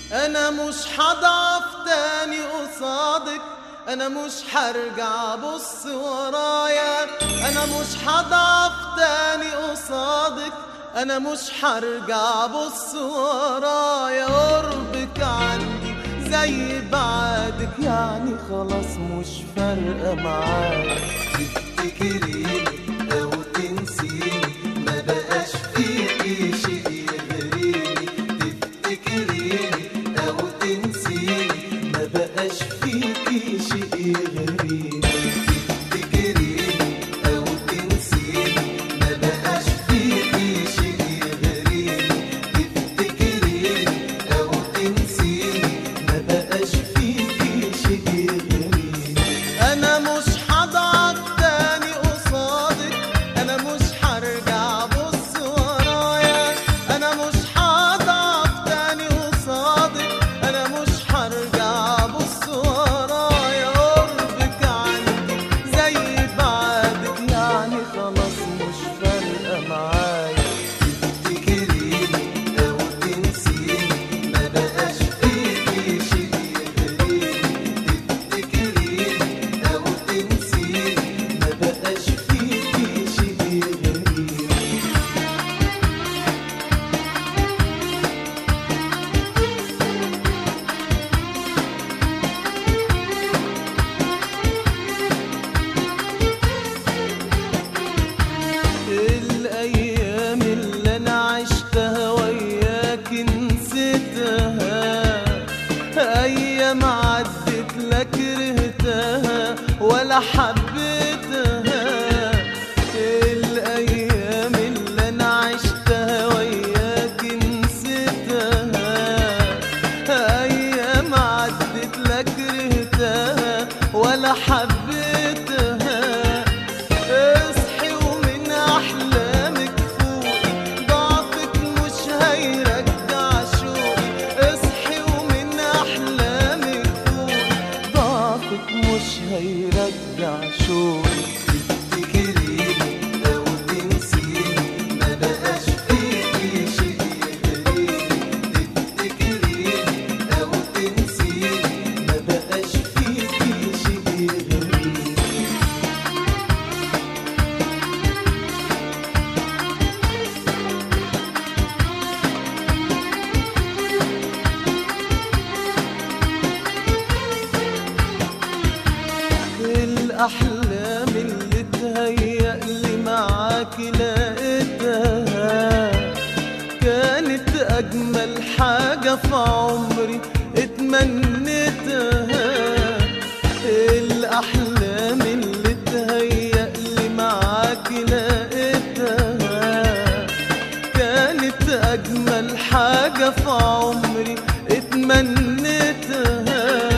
انا مش هضعف تاني قصادك، انا مش هرجع بص ورايا، انا مش هضعف تاني قصادك، انا مش هرجع بص ورايا. قربك عندي زي بعدك، يعني خلاص مش فارقة معايا. تفتكريني او تنسيني ما بقاش فيكي شيء يغريني، تفتكريني او تنسيني ما بقاش فيكي شيء يغريني، تفتكريني او تنسيني ما بقاش فيكي شيء يغريني، تفتكريني او تنسيني ما بقاش فيكي شيء يغريني. انا مش هضعف تاني قصادك، انا مش هرجع بص ورايا، انا مش هضعف تاني قصادك، انا مش هرجع بص ورايا. قربك عندي زي بعدك، يعني خلاص مش فارقة معايا. تفتكريني أو تنسيني ما بقاش فيكي شيء يغريني، تفتكريني أو تنسيني ما بقاش فيكي شيء يغريني. الأيام اللي أنا عشتها وياك نسيتها، أيام عدت لا كرهتها ولا حبيتها. الأيام اللي أنا عشتها وياك نسيتها، أيام عدت لا كرهتها ولا حبيتها. اصحي ومن احلامك فوقي، ضعفك مش هيرجع شوقي. اصحي ومن احلامك فوقي، ضعفك مش هيرجع شوقي. تفتكريني أو تنسيني ما بقاش فيكي شيء يغريني، تفتكريني أو تنسيني ما بقاش فيكي شيء يغريني. الأحلام اللي تهيألي معاك لقيتها، كانت أجمل حاجة في عمري اتمنيتها. الأحلام اللي تهيألي معاك لقيتها، كانت أجمل حاجة في عمري اتمنيتها.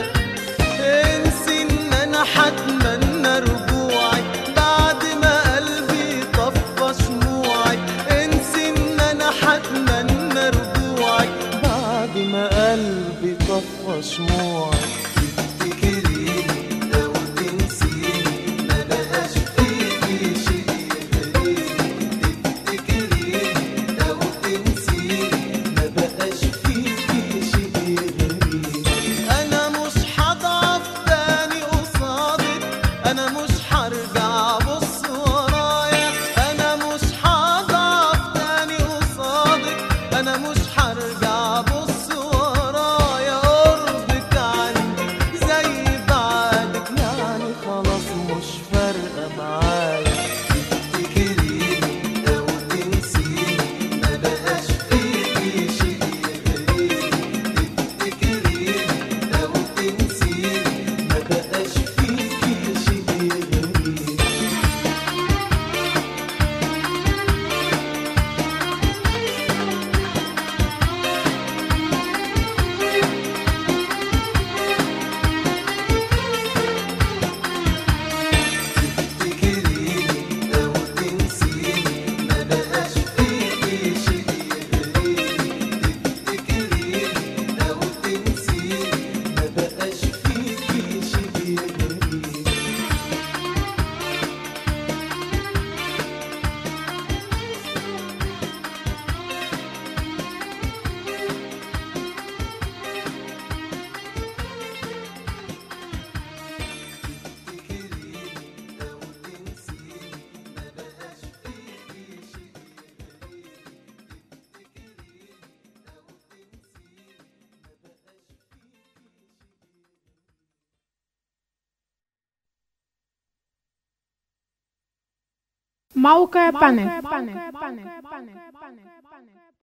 انسي ان انا هتمنى رجوعك بعد ما قلبي طفى شموعك، انسي ان انا هتمنى رجوعك بعد ما قلبي طفى شموعك. تفتكريني أو تنسيني ما بقاش فيكي شيء يغريني، تفتكريني أو تنسيني ما بقاش فيكي شيء يغريني. انا مش هضعف تاني قصادك، انا مش هرجع بص ورايا، انا مش هضعف تاني قصادك، انا مش هرجع بص ورايا. قربك عندي زي بعدك، يعني خلاص مش فارقة معايا. تفتكريني أو تنسيني ما بقاش فيكي شيء يغريني، تفتكريني أو تنسيني ما بقاش فيكي شيء يغريني. موقع بانك